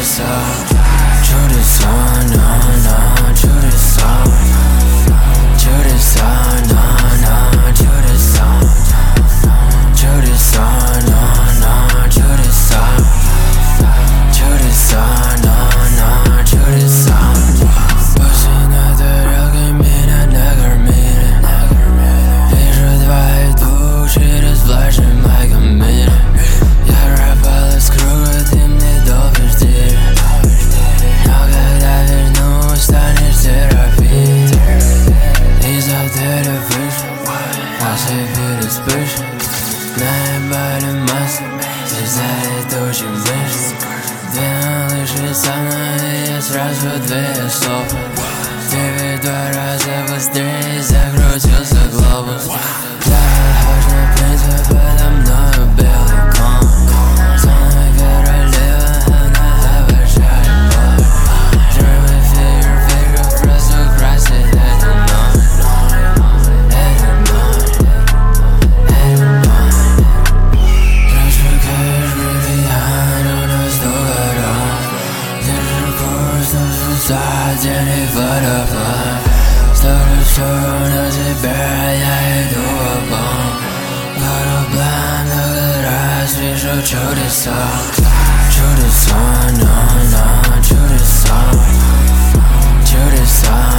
чудеса, чудеса, на чудеса, чудеса, на чудеса, чудеса, на чудеса, чудеса, на чудеса. Пусть на дороге меня накормили, вижу твои двух через влажный мой камин. Я пропал из круга, ты мне долго жди, но когда вернусь, станешь терапией. Из отеля вышел, после перед вспышкой наебали массы, слезает тучи мышц. Две лыжи со мной, я сразу две стопы. Ты ведь 2 раза быстрее закрутился глобус. Дорожный принцип, подо мною белый кон. Со мной королева, она обожает боль. Живой фигур просто красит эту ночь. Эту ночь, эту ночь. Рассекаешь бриллиант, у нас дорог. Держи курс на звезда, тени водопад. Ставлю на тебя, я иду обом. Кораблем много раз вижу чудеса, чудеса, на чудеса, чудеса.